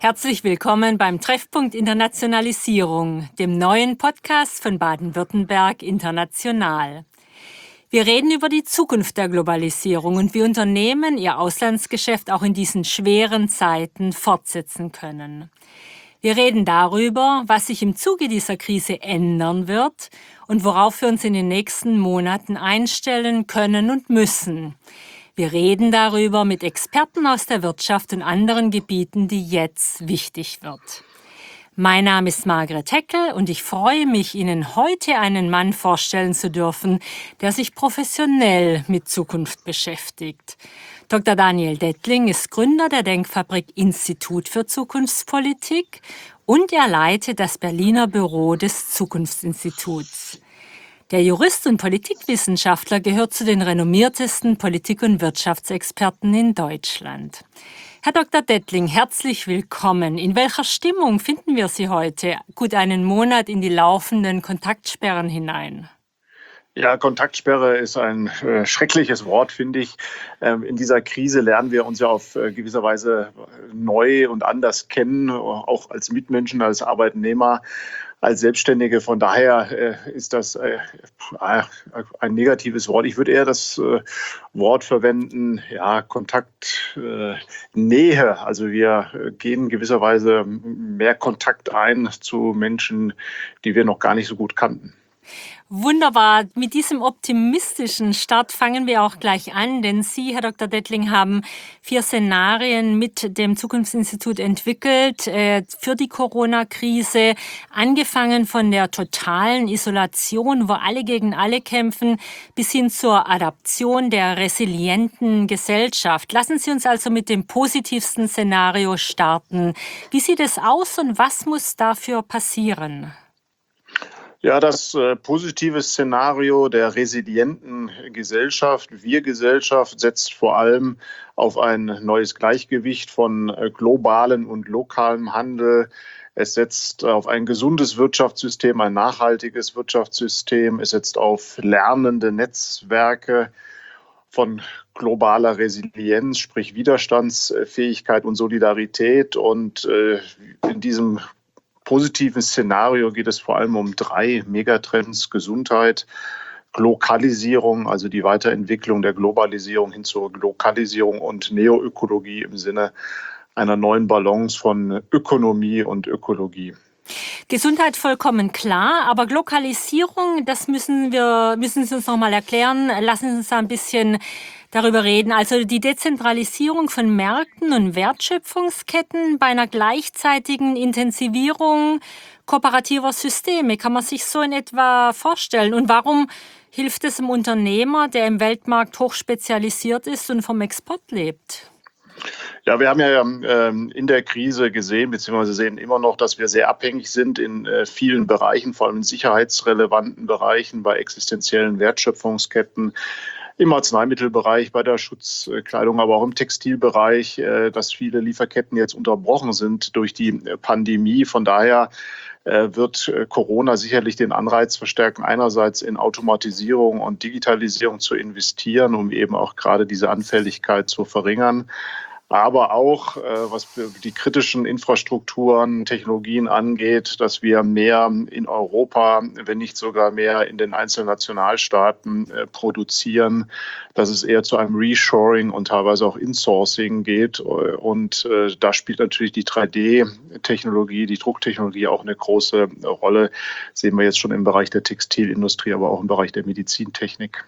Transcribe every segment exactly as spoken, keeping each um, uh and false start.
Herzlich willkommen beim Treffpunkt Internationalisierung, dem neuen Podcast von Baden-Württemberg International. Wir reden über die Zukunft der Globalisierung und wie Unternehmen ihr Auslandsgeschäft auch in diesen schweren Zeiten fortsetzen können. Wir reden darüber, was sich im Zuge dieser Krise ändern wird und worauf wir uns in den nächsten Monaten einstellen können und müssen. Wir reden darüber mit Experten aus der Wirtschaft und anderen Gebieten, die jetzt wichtig wird. Mein Name ist Margret Heckel und ich freue mich, Ihnen heute einen Mann vorstellen zu dürfen, der sich professionell mit Zukunft beschäftigt. Doktor Daniel Dettling ist Gründer der Denkfabrik Institut für Zukunftspolitik und er leitet das Berliner Büro des Zukunftsinstituts. Der Jurist und Politikwissenschaftler gehört zu den renommiertesten Politik- und Wirtschaftsexperten in Deutschland. Herr Doktor Dettling, herzlich willkommen. In welcher Stimmung finden wir Sie heute, gut einen Monat in die laufenden Kontaktsperren hinein? Ja, Kontaktsperre ist ein äh, schreckliches Wort, finde ich. Ähm, in dieser Krise lernen wir uns ja auf äh, gewisser Weise neu und anders kennen, auch als Mitmenschen, als Arbeitnehmer, als Selbstständige. Von daher äh, ist das äh, ein negatives Wort. Ich würde eher das äh, Wort verwenden, ja, Kontaktnähe. Äh, also wir gehen gewisserweise mehr Kontakt ein zu Menschen, die wir noch gar nicht so gut kannten. Wunderbar. Mit diesem optimistischen Start fangen wir auch gleich an, denn Sie, Herr Doktor Dettling, haben vier Szenarien mit dem Zukunftsinstitut entwickelt äh, für die Corona-Krise, angefangen von der totalen Isolation, wo alle gegen alle kämpfen, bis hin zur Adaption der resilienten Gesellschaft. Lassen Sie uns also mit dem positivsten Szenario starten. Wie sieht es aus und was muss dafür passieren? Ja, das äh, positive Szenario der resilienten Gesellschaft, Wir-Gesellschaft, setzt vor allem auf ein neues Gleichgewicht von äh, globalem und lokalem Handel. Es setzt auf ein gesundes Wirtschaftssystem, ein nachhaltiges Wirtschaftssystem. Es setzt auf lernende Netzwerke von globaler Resilienz, sprich Widerstandsfähigkeit und Solidarität. Und äh, in diesem positiven Szenario geht es vor allem um drei Megatrends: Gesundheit, Lokalisierung, also die Weiterentwicklung der Globalisierung hin zur Lokalisierung, und Neoökologie im Sinne einer neuen Balance von Ökonomie und Ökologie. Gesundheit vollkommen klar, aber Glokalisierung, das müssen wir, müssen Sie uns noch mal erklären. Lassen Sie uns da ein bisschen darüber reden. Also die Dezentralisierung von Märkten und Wertschöpfungsketten bei einer gleichzeitigen Intensivierung kooperativer Systeme. Kann man sich so in etwa vorstellen? Und warum hilft es einem Unternehmer, der im Weltmarkt hochspezialisiert ist und vom Export lebt? Ja, wir haben ja ähm, in der Krise gesehen, beziehungsweise sehen immer noch, dass wir sehr abhängig sind in äh, vielen Bereichen, vor allem in sicherheitsrelevanten Bereichen, bei existenziellen Wertschöpfungsketten, im Arzneimittelbereich, bei der Schutzkleidung, aber auch im Textilbereich, äh, dass viele Lieferketten jetzt unterbrochen sind durch die Pandemie. Von daher äh, wird äh, Corona sicherlich den Anreiz verstärken, einerseits in Automatisierung und Digitalisierung zu investieren, um eben auch gerade diese Anfälligkeit zu verringern. Aber auch, äh, was die kritischen Infrastrukturen, Technologien angeht, dass wir mehr in Europa, wenn nicht sogar mehr in den einzelnen Nationalstaaten äh, produzieren, dass es eher zu einem Reshoring und teilweise auch Insourcing geht. Und äh, da spielt natürlich die drei D-Technologie, die Drucktechnologie auch eine große Rolle. Das sehen wir jetzt schon im Bereich der Textilindustrie, aber auch im Bereich der Medizintechnik.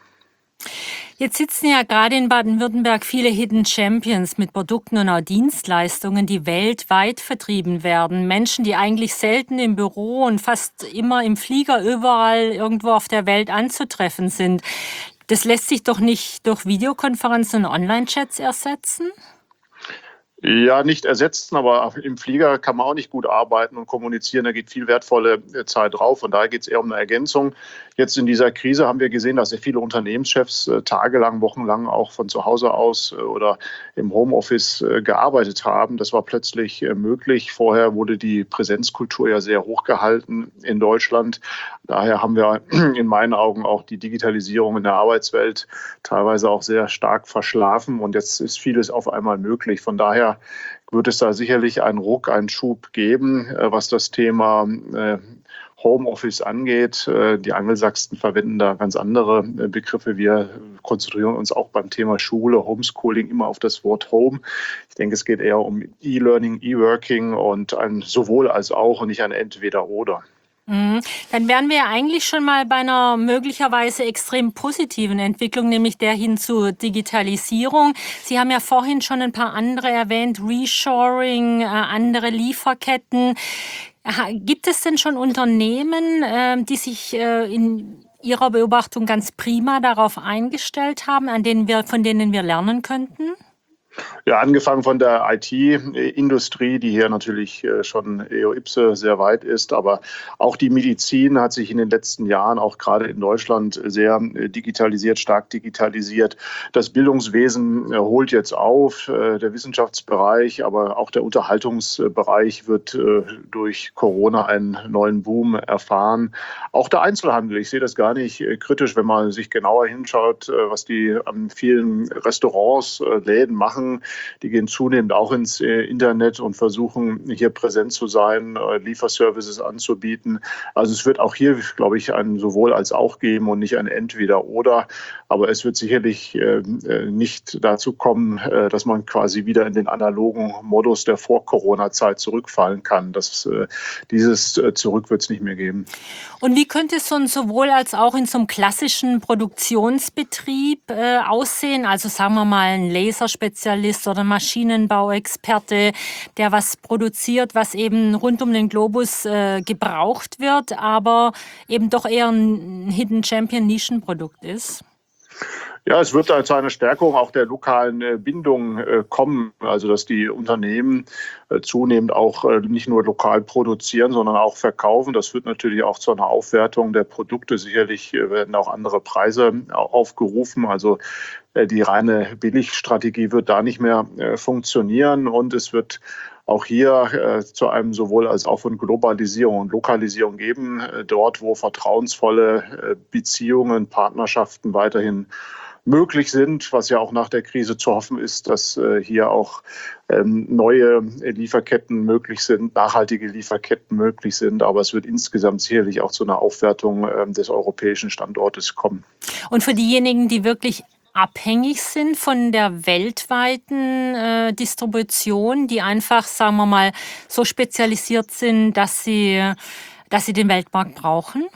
Jetzt sitzen ja gerade in Baden-Württemberg viele Hidden Champions mit Produkten und auch Dienstleistungen, die weltweit vertrieben werden. Menschen, die eigentlich selten im Büro und fast immer im Flieger überall irgendwo auf der Welt anzutreffen sind. Das lässt sich doch nicht durch Videokonferenzen und Online-Chats ersetzen? Ja, nicht ersetzen, aber im Flieger kann man auch nicht gut arbeiten und kommunizieren. Da geht viel wertvolle Zeit drauf. Von daher geht es eher um eine Ergänzung. Jetzt in dieser Krise haben wir gesehen, dass sehr viele Unternehmenschefs äh, tagelang, wochenlang auch von zu Hause aus äh, oder im Homeoffice äh, gearbeitet haben. Das war plötzlich äh, möglich. Vorher wurde die Präsenzkultur ja sehr hoch gehalten in Deutschland. Daher haben wir in meinen Augen auch die Digitalisierung in der Arbeitswelt teilweise auch sehr stark verschlafen und jetzt ist vieles auf einmal möglich. Von daher wird es da sicherlich einen Ruck, einen Schub geben, was das Thema Homeoffice angeht. Die Angelsachsen verwenden da ganz andere Begriffe. Wir konzentrieren uns auch beim Thema Schule, Homeschooling immer auf das Wort Home. Ich denke, es geht eher um E-Learning, E-Working und ein sowohl als auch und nicht ein Entweder-Oder. Dann wären wir ja eigentlich schon mal bei einer möglicherweise extrem positiven Entwicklung, nämlich der hin zur Digitalisierung. Sie haben ja vorhin schon ein paar andere erwähnt, Reshoring, äh, andere Lieferketten. Gibt es denn schon Unternehmen, äh, die sich äh, in Ihrer Beobachtung ganz prima darauf eingestellt haben, an denen wir, von denen wir lernen könnten? Ja, angefangen von der I T-Industrie, die hier natürlich schon eo ipse sehr weit ist, aber auch die Medizin hat sich in den letzten Jahren, auch gerade in Deutschland, sehr digitalisiert, stark digitalisiert. Das Bildungswesen holt jetzt auf, der Wissenschaftsbereich, aber auch der Unterhaltungsbereich wird durch Corona einen neuen Boom erfahren. Auch der Einzelhandel, ich sehe das gar nicht kritisch, wenn man sich genauer hinschaut, was die an vielen Restaurants, Läden machen. Die gehen zunehmend auch ins Internet und versuchen, hier präsent zu sein, Lieferservices anzubieten. Also es wird auch hier, glaube ich, ein sowohl als auch geben und nicht ein Entweder-Oder. Aber es wird sicherlich nicht dazu kommen, dass man quasi wieder in den analogen Modus der Vor-Corona-Zeit zurückfallen kann. Das, dieses Zurück wird es nicht mehr geben. Und wie könnte es so ein sowohl als auch in so einem klassischen Produktionsbetrieb äh, aussehen? Also sagen wir mal ein Laserspezialist oder Maschinenbauexperte, der was produziert, was eben rund um den Globus äh, gebraucht wird, aber eben doch eher ein Hidden Champion Nischenprodukt ist. Ja, es wird zu einer Stärkung auch der lokalen Bindung kommen, also dass die Unternehmen zunehmend auch nicht nur lokal produzieren, sondern auch verkaufen. Das führt natürlich auch zu einer Aufwertung der Produkte. Sicherlich werden auch andere Preise aufgerufen. Also die reine Billigstrategie wird da nicht mehr funktionieren und es wird auch hier äh, zu einem sowohl als auch von Globalisierung und Lokalisierung geben, äh, dort wo vertrauensvolle äh, Beziehungen, Partnerschaften weiterhin möglich sind, was ja auch nach der Krise zu hoffen ist, dass äh, hier auch ähm, neue Lieferketten möglich sind, nachhaltige Lieferketten möglich sind. Aber es wird insgesamt sicherlich auch zu einer Aufwertung äh, des europäischen Standortes kommen. Und für diejenigen, die wirklich abhängig sind von der weltweiten äh, Distribution, die einfach, sagen wir mal, so spezialisiert sind, dass sie, dass sie den Weltmarkt brauchen?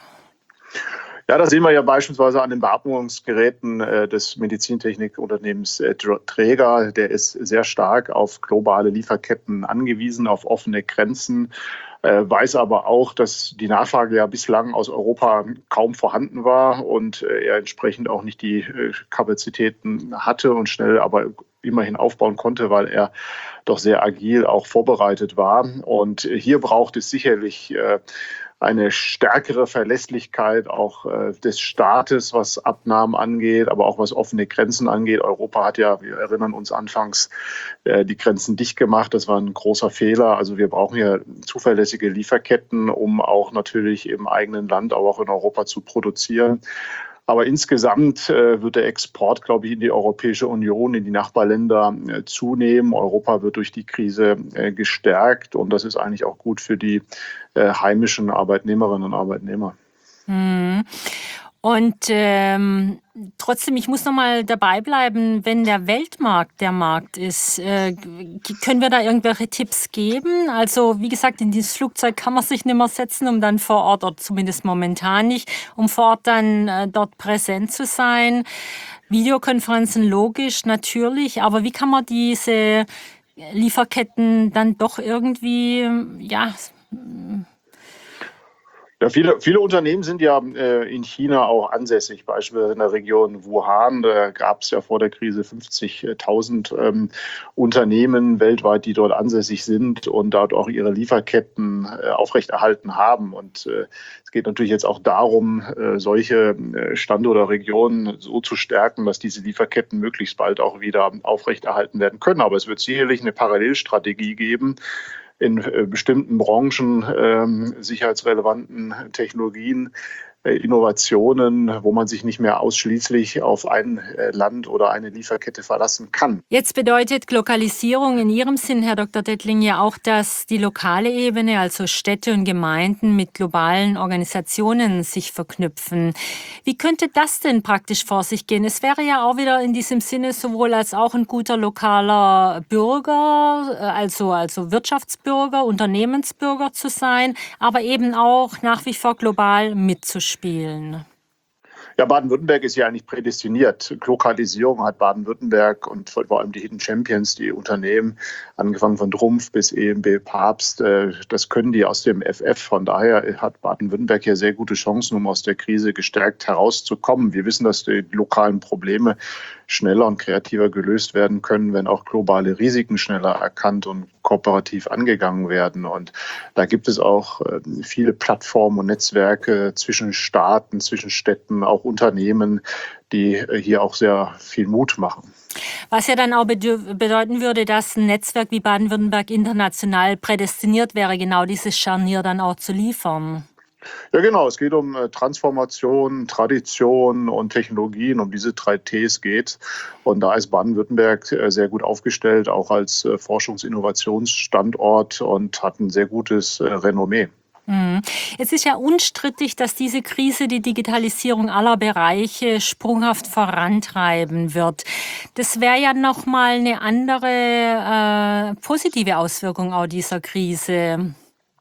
Ja, das sehen wir ja beispielsweise an den Beatmungsgeräten äh, des Medizintechnikunternehmens äh, Dräger. Der ist sehr stark auf globale Lieferketten angewiesen, auf offene Grenzen. Äh, weiß aber auch, dass die Nachfrage ja bislang aus Europa kaum vorhanden war und äh, er entsprechend auch nicht die äh, Kapazitäten hatte und schnell aber immerhin aufbauen konnte, weil er doch sehr agil auch vorbereitet war. Und äh, hier braucht es sicherlich äh, eine stärkere Verlässlichkeit auch äh, des Staates, was Abnahmen angeht, aber auch was offene Grenzen angeht. Europa hat ja, wir erinnern uns anfangs, äh, die Grenzen dicht gemacht. Das war ein großer Fehler. Also wir brauchen hier zuverlässige Lieferketten, um auch natürlich im eigenen Land, aber auch in Europa zu produzieren. Aber insgesamt äh, wird der Export, glaube ich, in die Europäische Union, in die Nachbarländer äh, zunehmen. Europa wird durch die Krise äh, gestärkt und das ist eigentlich auch gut für die äh, heimischen Arbeitnehmerinnen und Arbeitnehmer. Hm. Und ähm, trotzdem, ich muss noch mal dabei bleiben, wenn der Weltmarkt der Markt ist, äh, können wir da irgendwelche Tipps geben? Also wie gesagt, in dieses Flugzeug kann man sich nicht mehr setzen, um dann vor Ort, oder zumindest momentan nicht, um vor Ort dann äh, dort präsent zu sein. Videokonferenzen logisch, natürlich, aber wie kann man diese Lieferketten dann doch irgendwie, ja, Ja, viele, viele Unternehmen sind ja äh, in China auch ansässig, beispielsweise in der Region Wuhan. Da gab es ja vor der Krise fünfzigtausend ähm, Unternehmen weltweit, die dort ansässig sind und dort auch ihre Lieferketten äh, aufrechterhalten haben. Und äh, es geht natürlich jetzt auch darum, äh, solche äh, Standorte oder Regionen so zu stärken, dass diese Lieferketten möglichst bald auch wieder aufrechterhalten werden können. Aber es wird sicherlich eine Parallelstrategie geben, in äh, bestimmten Branchen ähm, sicherheitsrelevanten Technologien, äh, Innovationen, wo man sich nicht mehr ausschließlich auf ein äh, Land oder eine Lieferkette verlassen kann. Jetzt bedeutet Lokalisierung in Ihrem Sinn, Herr Doktor Dettling, ja auch, dass die lokale Ebene, also Städte und Gemeinden mit globalen Organisationen sich verknüpfen. Wie könnte das denn praktisch vor sich gehen? Es wäre ja auch wieder in diesem Sinne sowohl als auch ein guter lokaler Bürger, äh, also, also Wirtschaftsbürger, Unternehmensbürger zu sein, aber eben auch nach wie vor global mitzuspielen. Ja, Baden-Württemberg ist ja eigentlich prädestiniert. Lokalisierung hat Baden-Württemberg und vor allem die Hidden Champions, die Unternehmen, angefangen von Trumpf bis E M B Papst, äh, das können die aus dem F F. Von daher hat Baden-Württemberg hier sehr gute Chancen, um aus der Krise gestärkt herauszukommen. Wir wissen, dass die lokalen Probleme schneller und kreativer gelöst werden können, wenn auch globale Risiken schneller erkannt und kooperativ angegangen werden. Und da gibt es auch äh, viele Plattformen und Netzwerke zwischen Staaten, zwischen Städten, auch Unternehmen, die äh, hier auch sehr viel Mut machen. Was ja dann auch bedeuten würde, dass ein Netzwerk wie Baden-Württemberg international prädestiniert wäre, genau dieses Scharnier dann auch zu liefern. Ja, genau. Es geht um Transformation, Tradition und Technologien. Um diese drei Ts geht. Und da ist Baden-Württemberg sehr gut aufgestellt, auch als Forschungs-Innovationsstandort und hat ein sehr gutes Renommee. Es ist ja unstrittig, dass diese Krise die Digitalisierung aller Bereiche sprunghaft vorantreiben wird. Das wäre ja nochmal eine andere äh, positive Auswirkung auch dieser Krise.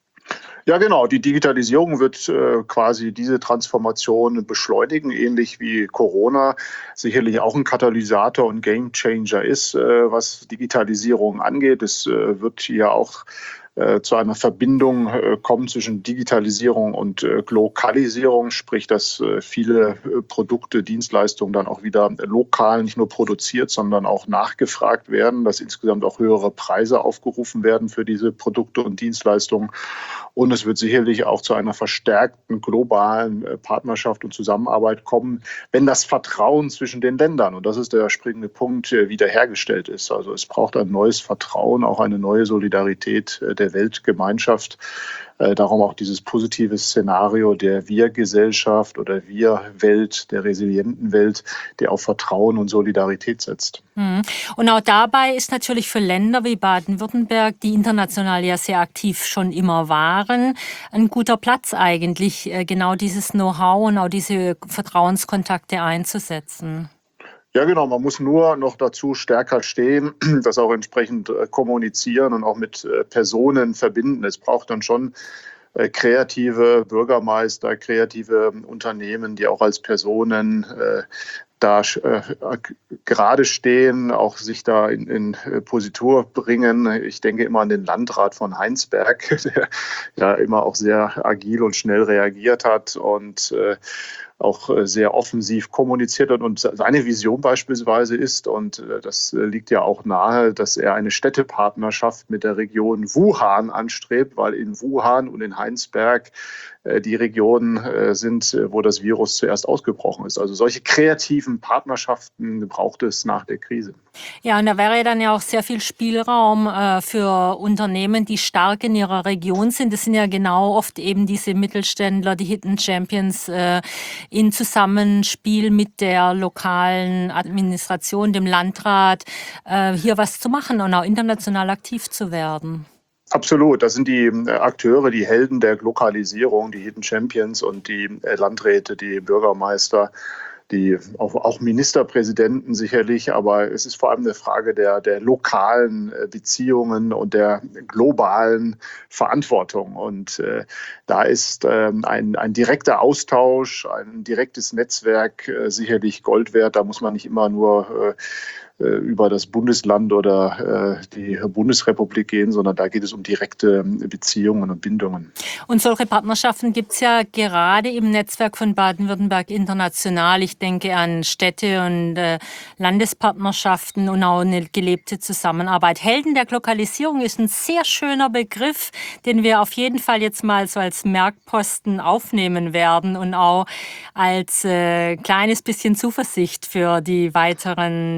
Ja, genau. Die Digitalisierung wird äh, quasi diese Transformation beschleunigen, ähnlich wie Corona sicherlich auch ein Katalysator und Gamechanger ist, äh, was Digitalisierung angeht. Es äh, wird hier auch äh, zu einer Verbindung äh, kommen zwischen Digitalisierung und äh, Lokalisierung, sprich, dass äh, viele äh, Produkte, Dienstleistungen dann auch wieder lokal nicht nur produziert, sondern auch nachgefragt werden, dass insgesamt auch höhere Preise aufgerufen werden für diese Produkte und Dienstleistungen. Und es wird sicherlich auch zu einer verstärkten globalen Partnerschaft und Zusammenarbeit kommen, wenn das Vertrauen zwischen den Ländern, und das ist der springende Punkt, wiederhergestellt ist. Also es braucht ein neues Vertrauen, auch eine neue Solidarität der Weltgemeinschaft. Darum auch dieses positive Szenario der Wir-Gesellschaft oder Wir-Welt, der resilienten Welt, die auf Vertrauen und Solidarität setzt. Und auch dabei ist natürlich für Länder wie Baden-Württemberg, die international ja sehr aktiv schon immer waren, ein guter Platz eigentlich, genau dieses Know-how und auch diese Vertrauenskontakte einzusetzen. Ja, genau. Man muss nur noch dazu stärker stehen, das auch entsprechend äh, kommunizieren und auch mit äh, Personen verbinden. Es braucht dann schon äh, kreative Bürgermeister, kreative Unternehmen, die auch als Personen äh, da äh, gerade stehen, auch sich da in, in Positur bringen. Ich denke immer an den Landrat von Heinsberg, der ja immer auch sehr agil und schnell reagiert hat und äh, auch sehr offensiv kommuniziert hat. Und seine Vision beispielsweise ist, und das liegt ja auch nahe, dass er eine Städtepartnerschaft mit der Region Wuhan anstrebt, weil in Wuhan und in Heinsberg die Regionen sind, wo das Virus zuerst ausgebrochen ist. Also solche kreativen Partnerschaften braucht es nach der Krise. Ja, und da wäre dann ja auch sehr viel Spielraum äh, für Unternehmen, die stark in ihrer Region sind. Das sind ja genau oft eben diese Mittelständler, die Hidden Champions, äh, in Zusammenspiel mit der lokalen Administration, dem Landrat, äh, hier was zu machen und auch international aktiv zu werden. Absolut, das sind die Akteure, die Helden der Lokalisierung, die Hidden Champions und die Landräte, die Bürgermeister, die auch, auch Ministerpräsidenten sicherlich, aber es ist vor allem eine Frage der, der lokalen Beziehungen und der globalen Verantwortung. Und äh, da ist äh, ein, ein direkter Austausch, ein direktes Netzwerk äh, sicherlich Gold wert. Da muss man nicht immer nur äh, über das Bundesland oder äh, die Bundesrepublik gehen, sondern da geht es um direkte Beziehungen und Bindungen. Und solche Partnerschaften gibt es ja gerade im Netzwerk von Baden-Württemberg international. Ich denke an Städte und äh, Landespartnerschaften und auch eine gelebte Zusammenarbeit. Helden der Globalisierung ist ein sehr schöner Begriff, den wir auf jeden Fall jetzt mal so als Merkposten aufnehmen werden und auch als äh, kleines bisschen Zuversicht für die weiteren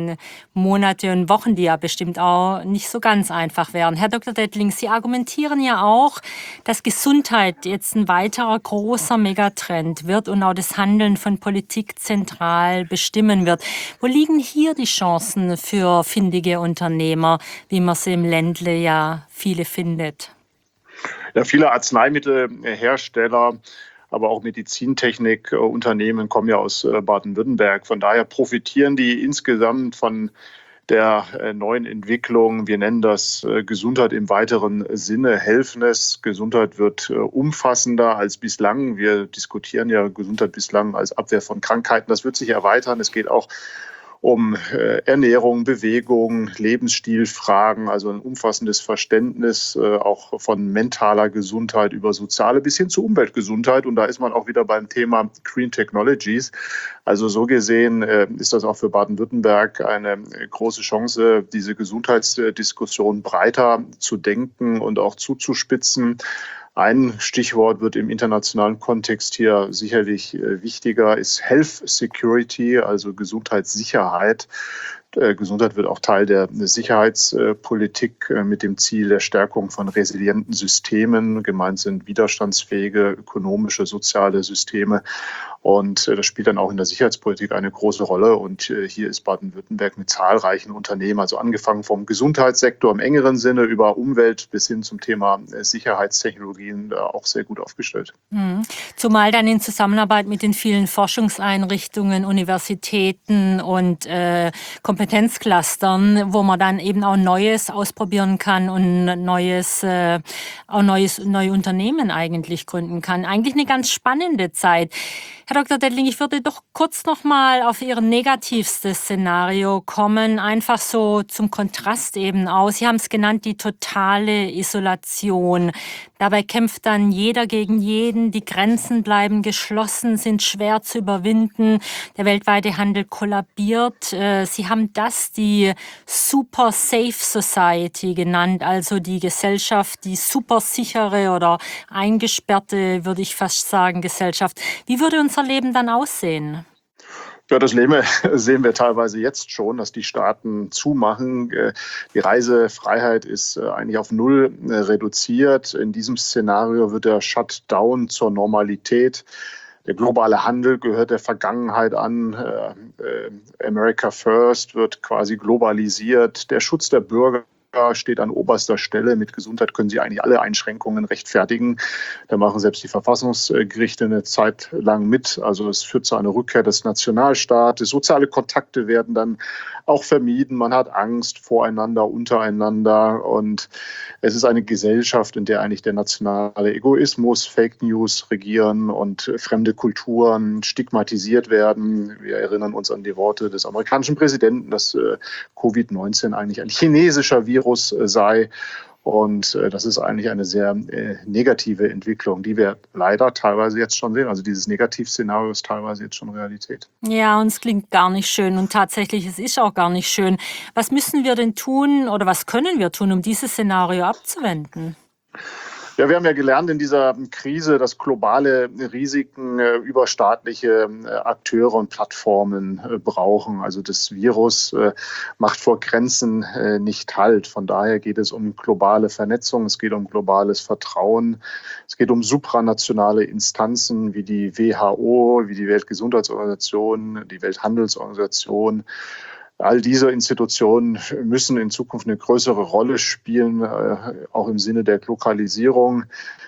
Monate und Wochen, die ja bestimmt auch nicht so ganz einfach wären. Herr Doktor Dettling, Sie argumentieren ja auch, dass Gesundheit jetzt ein weiterer großer Megatrend wird und auch das Handeln von Politik zentral bestimmen wird. Wo liegen hier die Chancen für findige Unternehmer, wie man sie im Ländle ja viele findet? Ja, viele Arzneimittelhersteller, aber auch Medizintechnikunternehmen kommen ja aus Baden-Württemberg. Von daher profitieren die insgesamt von der neuen Entwicklung. Wir nennen das Gesundheit im weiteren Sinne, Healthness. Gesundheit wird umfassender als bislang. Wir diskutieren ja Gesundheit bislang als Abwehr von Krankheiten. Das wird sich erweitern. Es geht auch um Ernährung, Bewegung, Lebensstilfragen, also ein umfassendes Verständnis auch von mentaler Gesundheit über soziale bis hin zu Umweltgesundheit. Und da ist man auch wieder beim Thema Green Technologies. Also so gesehen ist das auch für Baden-Württemberg eine große Chance, diese Gesundheitsdiskussion breiter zu denken und auch zuzuspitzen. Ein Stichwort wird im internationalen Kontext hier sicherlich wichtiger, ist Health Security, also Gesundheitssicherheit. Gesundheit wird auch Teil der Sicherheitspolitik mit dem Ziel der Stärkung von resilienten Systemen. Gemeint sind widerstandsfähige ökonomische, soziale Systeme. Und das spielt dann auch in der Sicherheitspolitik eine große Rolle. Und hier ist Baden-Württemberg mit zahlreichen Unternehmen, also angefangen vom Gesundheitssektor im engeren Sinne über Umwelt bis hin zum Thema Sicherheitstechnologien auch sehr gut aufgestellt. Mhm. Zumal dann in Zusammenarbeit mit den vielen Forschungseinrichtungen, Universitäten und äh, Kompetenzclustern, wo man dann eben auch Neues ausprobieren kann und Neues, äh, auch neues, neue Unternehmen eigentlich gründen kann. Eigentlich eine ganz spannende Zeit. Herr Doktor Dettling, ich würde doch kurz noch mal auf Ihr negativstes Szenario kommen, einfach so zum Kontrast eben aus. Sie haben es genannt, die totale Isolation. Dabei kämpft dann jeder gegen jeden, die Grenzen bleiben geschlossen, sind schwer zu überwinden, der weltweite Handel kollabiert. Sie haben das die Super Safe Society genannt, also die Gesellschaft, die super sichere oder eingesperrte, würde ich fast sagen, Gesellschaft. Wie würde unser Leben dann aussehen? Ja, das Leben sehen wir teilweise jetzt schon, dass die Staaten zumachen. Die Reisefreiheit ist eigentlich auf Null reduziert. In diesem Szenario wird der Shutdown zur Normalität. Der globale Handel gehört der Vergangenheit an. America First wird quasi globalisiert. Der Schutz der Bürger steht an oberster Stelle. Mit Gesundheit können Sie eigentlich alle Einschränkungen rechtfertigen. Da machen selbst die Verfassungsgerichte eine Zeit lang mit. Also es führt zu einer Rückkehr des Nationalstaates. Soziale Kontakte werden dann auch vermieden. Man hat Angst voreinander, untereinander. Und es ist eine Gesellschaft, in der eigentlich der nationale Egoismus, Fake News regieren und fremde Kulturen stigmatisiert werden. Wir erinnern uns an die Worte des amerikanischen Präsidenten, dass Covid neunzehn eigentlich ein chinesischer Virus sei. Und das ist eigentlich eine sehr negative Entwicklung, die wir leider teilweise jetzt schon sehen. Also dieses Negativszenario ist teilweise jetzt schon Realität. Ja, und es klingt gar nicht schön. Und tatsächlich, es ist auch gar nicht schön. Was müssen wir denn tun oder was können wir tun, um dieses Szenario abzuwenden? Ja, wir haben ja gelernt in dieser Krise, dass globale Risiken überstaatliche Akteure und Plattformen brauchen. Also das Virus macht vor Grenzen nicht Halt. Von daher geht es um globale Vernetzung, es geht um globales Vertrauen, es geht um supranationale Instanzen wie die W H O, wie die Weltgesundheitsorganisation, die Welthandelsorganisation. All diese Institutionen müssen in Zukunft eine größere Rolle spielen, auch im Sinne der Globalisierung.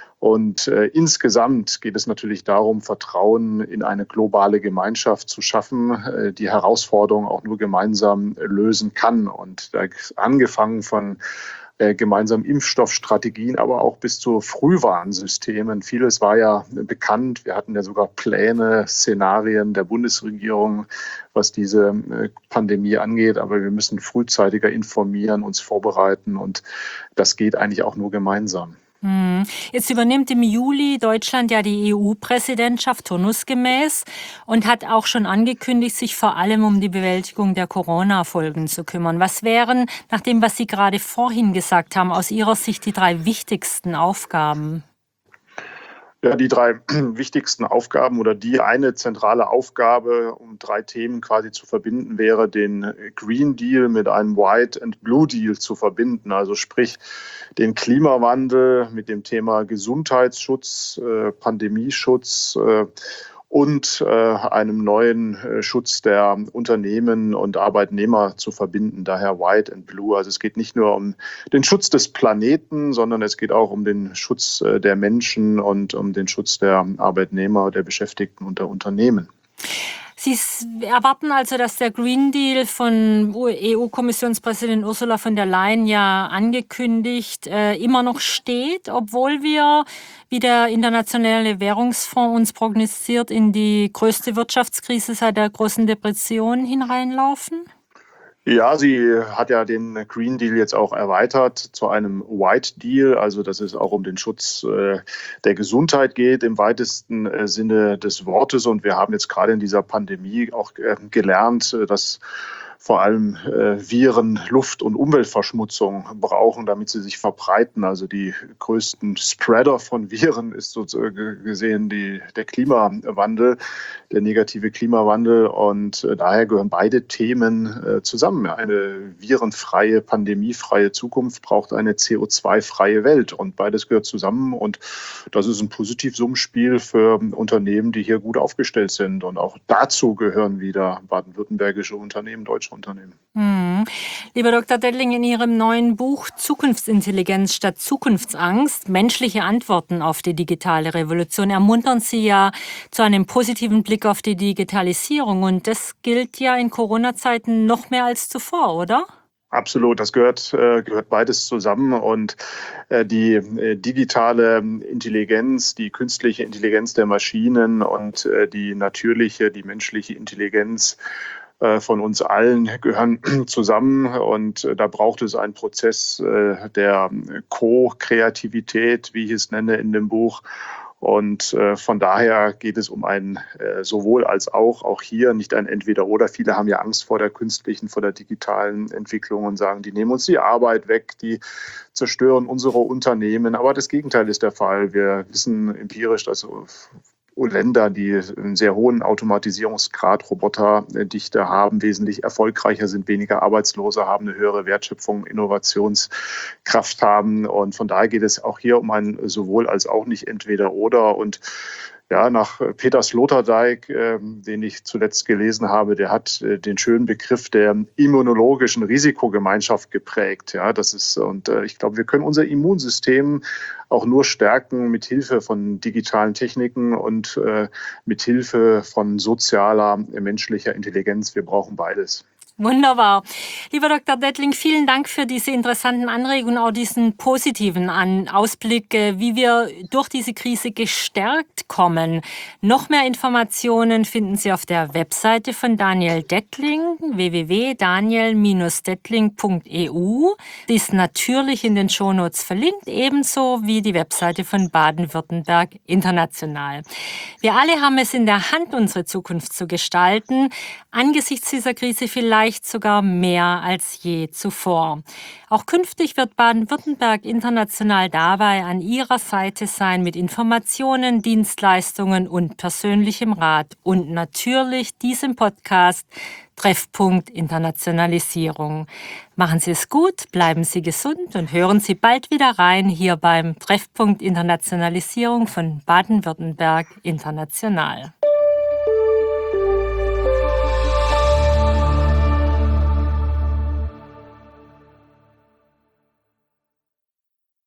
Und äh, insgesamt geht es natürlich darum, Vertrauen in eine globale Gemeinschaft zu schaffen, äh, die Herausforderungen auch nur gemeinsam lösen kann. Und da angefangen von äh, gemeinsamen Impfstoffstrategien, aber auch bis zu Frühwarnsystemen. Vieles war ja bekannt. Wir hatten ja sogar Pläne, Szenarien der Bundesregierung, was diese äh, Pandemie angeht. Aber wir müssen frühzeitiger informieren, uns vorbereiten. Und das geht eigentlich auch nur gemeinsam. Jetzt übernimmt im Juli Deutschland ja die E U-Präsidentschaft turnusgemäß und hat auch schon angekündigt, sich vor allem um die Bewältigung der Corona-Folgen zu kümmern. Was wären, nach dem, was Sie gerade vorhin gesagt haben, aus Ihrer Sicht die drei wichtigsten Aufgaben? Ja, die drei wichtigsten Aufgaben oder die eine zentrale Aufgabe, um drei Themen quasi zu verbinden, wäre, den Green Deal mit einem White and Blue Deal zu verbinden. Also sprich, den Klimawandel mit dem Thema Gesundheitsschutz, äh, Pandemieschutz äh, und äh, einem neuen äh, Schutz der Unternehmen und Arbeitnehmer zu verbinden, daher White and Blue. Also es geht nicht nur um den Schutz des Planeten, sondern es geht auch um den Schutz äh, der Menschen und um den Schutz der Arbeitnehmer, der Beschäftigten und der Unternehmen. Sie erwarten also, dass der Green Deal von E U-Kommissionspräsidentin Ursula von der Leyen ja angekündigt äh, immer noch steht, obwohl wir, wie der Internationale Währungsfonds uns prognostiziert, in die größte Wirtschaftskrise seit der großen Depression hineinlaufen? Ja, sie hat ja den Green Deal jetzt auch erweitert zu einem White Deal, also dass es auch um den Schutz äh, der Gesundheit geht im weitesten äh, Sinne des Wortes. Und wir haben jetzt gerade in dieser Pandemie auch äh, gelernt, äh, dass vor allem äh, Viren Luft- und Umweltverschmutzung brauchen, damit sie sich verbreiten. Also die größten Spreader von Viren ist sozusagen gesehen die, der Klimawandel, der negative Klimawandel. Und äh, daher gehören beide Themen äh, zusammen. Eine virenfreie, pandemiefreie Zukunft braucht eine C O zwei freie Welt. Und beides gehört zusammen. Und das ist ein Positivsummenspiel für Unternehmen, die hier gut aufgestellt sind. Und auch dazu gehören wieder baden-württembergische Unternehmen, deutsche Unternehmen. Hm. Lieber Doktor Dettling, in Ihrem neuen Buch Zukunftsintelligenz statt Zukunftsangst, menschliche Antworten auf die digitale Revolution, ermuntern Sie ja zu einem positiven Blick auf die Digitalisierung. Und das gilt ja in Corona-Zeiten noch mehr als zuvor, oder? Absolut, das gehört, äh, gehört beides zusammen. Und äh, die äh, digitale Intelligenz, die künstliche Intelligenz der Maschinen und äh, die natürliche, die menschliche Intelligenz von uns allen gehören zusammen. Und da braucht es einen Prozess der Co-Kreativität, wie ich es nenne in dem Buch. Und äh, von daher geht es um ein äh, sowohl als auch, auch hier nicht ein Entweder-Oder. Viele haben ja Angst vor der künstlichen, vor der digitalen Entwicklung und sagen, die nehmen uns die Arbeit weg, die zerstören unsere Unternehmen. Aber das Gegenteil ist der Fall. Wir wissen empirisch, dass Länder, die einen sehr hohen Automatisierungsgrad, Roboterdichte haben, wesentlich erfolgreicher sind, weniger Arbeitslose haben, eine höhere Wertschöpfung, Innovationskraft haben. Und von daher geht es auch hier um ein sowohl als auch, nicht entweder oder. Und ja, nach Peter Sloterdijk, äh, den ich zuletzt gelesen habe, der hat äh, den schönen Begriff der immunologischen Risikogemeinschaft geprägt. Ja, das ist, und äh, ich glaube, wir können unser Immunsystem auch nur stärken mit Hilfe von digitalen Techniken und äh, mit Hilfe von sozialer, äh, menschlicher Intelligenz. Wir brauchen beides. Wunderbar. Lieber Doktor Dettling, vielen Dank für diese interessanten Anregungen, auch diesen positiven Ausblick, wie wir durch diese Krise gestärkt kommen. Noch mehr Informationen finden Sie auf der Webseite von Daniel Dettling, w w w punkt daniel Bindestrich dettling punkt e u. Die ist natürlich in den Shownotes verlinkt, ebenso wie die Webseite von Baden-Württemberg International. Wir alle haben es in der Hand, unsere Zukunft zu gestalten. Angesichts dieser Krise vielleicht sogar mehr als je zuvor. Auch künftig wird Baden-Württemberg International dabei an Ihrer Seite sein mit Informationen, Dienstleistungen und persönlichem Rat und natürlich diesem Podcast Treffpunkt Internationalisierung. Machen Sie es gut, bleiben Sie gesund und hören Sie bald wieder rein hier beim Treffpunkt Internationalisierung von Baden-Württemberg International.